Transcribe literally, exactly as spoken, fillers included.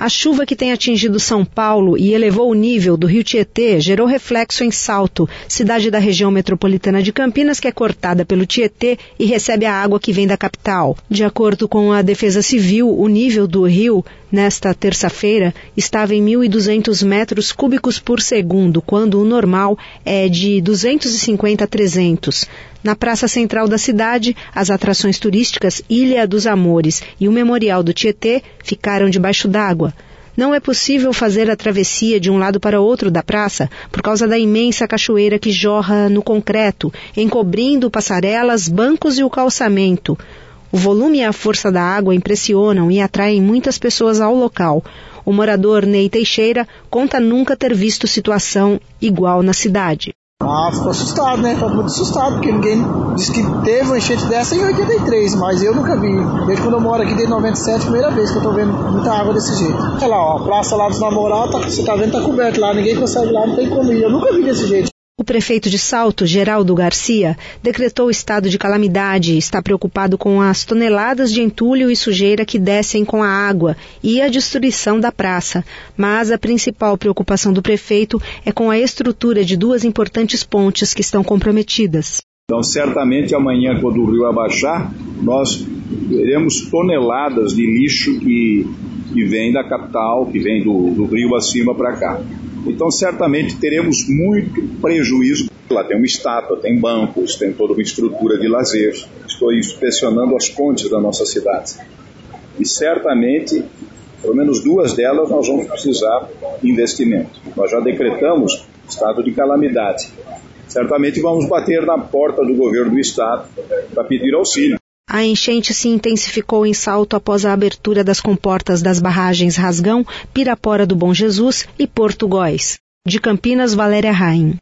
A chuva que tem atingido São Paulo e elevou o nível do rio Tietê gerou reflexo em Salto, cidade da região metropolitana de Campinas, que é cortada pelo Tietê e recebe a água que vem da capital. De acordo com a Defesa Civil, o nível do rio, nesta terça-feira, estava em mil e duzentos metros cúbicos por segundo, quando o normal é de duzentos e cinquenta a trezentos. Na praça central da cidade, as atrações turísticas Ilha dos Amores e o Memorial do Tietê ficaram debaixo d'água. Não é possível fazer a travessia de um lado para outro da praça por causa da imensa cachoeira que jorra no concreto, encobrindo passarelas, bancos e o calçamento. O volume e a força da água impressionam e atraem muitas pessoas ao local. O morador Ney Teixeira conta nunca ter visto situação igual na cidade. Ah, ficou assustado, né? Ficou muito assustado, porque ninguém disse que teve uma enchente dessa em oitenta e três, mas eu nunca vi. Desde quando eu moro aqui, desde noventa e sete, primeira vez que eu tô vendo muita água desse jeito. Olha lá, ó, a praça lá dos namorados, tá, você tá vendo, tá coberto lá, ninguém consegue lá, não tem como ir. Eu nunca vi desse jeito. O prefeito de Salto, Geraldo Garcia, decretou estado de calamidade e está preocupado com as toneladas de entulho e sujeira que descem com a água e a destruição da praça. Mas a principal preocupação do prefeito é com a estrutura de duas importantes pontes que estão comprometidas. Então, certamente amanhã, quando o rio abaixar, nós veremos toneladas de lixo que, que vem da capital, que vem do, do rio acima para cá. Então, certamente teremos muito prejuízo. Lá tem uma estátua, tem bancos, tem toda uma estrutura de lazer. Estou inspecionando as pontes da nossa cidade. E certamente, pelo menos duas delas, nós vamos precisar de investimento. Nós já decretamos estado de calamidade. Certamente vamos bater na porta do governo do estado para pedir auxílio. A enchente se intensificou em Salto após a abertura das comportas das barragens Rasgão, Pirapora do Bom Jesus e Porto Góis. De Campinas, Valéria Raim.